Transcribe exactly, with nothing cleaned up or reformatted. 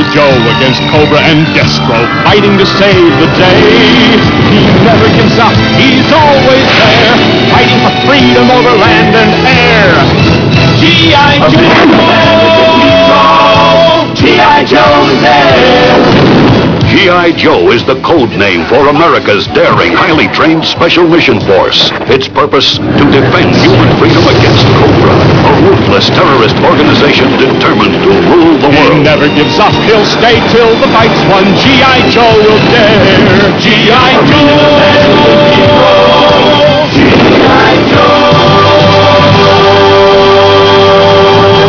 I. Joe against Cobra and Destro, fighting to save the day. He never gives up, he's always there, fighting for freedom over land and air. G I. Joe! G I. Joe's there! G I. Joe is the code name for America's daring, highly trained Special Mission Force. Its purpose, to defend human freedom against Cobra, a ruthless terrorist organization determined to rule the world. He never gives up, he'll stay till the fight's won. G I. Joe will dare. G I. Joe!